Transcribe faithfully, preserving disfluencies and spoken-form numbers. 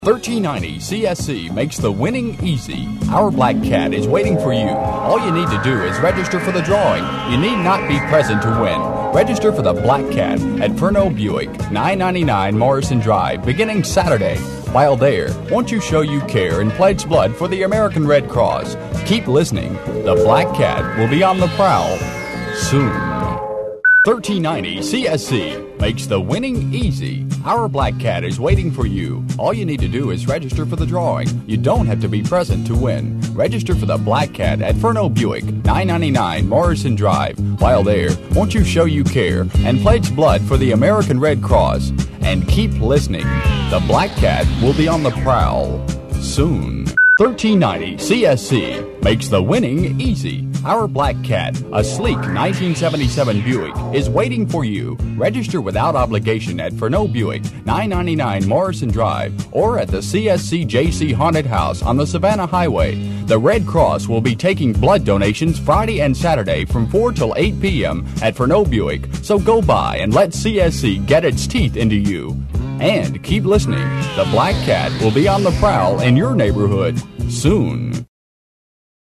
thirteen ninety C S C makes the winning easy. Our Black Cat is waiting for you. All you need to do is register for the drawing. You need not be present to win. Register for the Black Cat at Furno Buick, nine ninety-nine Morrison Drive, beginning Saturday. While there, won't you show you care and pledge blood for the American Red Cross? Keep listening. The Black Cat will be on the prowl soon. thirteen ninety C S C makes the winning easy. Our Black Cat is waiting for you. All you need to do is register for the drawing. You don't have to be present to win. Register for the Black Cat at Furno Buick, nine ninety-nine Morrison Drive. While there, won't you show you care and pledge blood for the American Red Cross? And keep listening. The Black Cat will be on the prowl soon. thirteen ninety C S C makes the winning easy. Our Black Cat, a sleek nineteen seventy-seven Buick, is waiting for you. Register without obligation at Furno Buick, nine ninety-nine Morrison Drive, or at the C S C J C Haunted House on the Savannah Highway. The Red Cross will be taking blood donations Friday and Saturday from four till eight p.m. at Furno Buick, so go by and let C S C get its teeth into you. And keep listening. The Black Cat will be on the prowl in your neighborhood soon.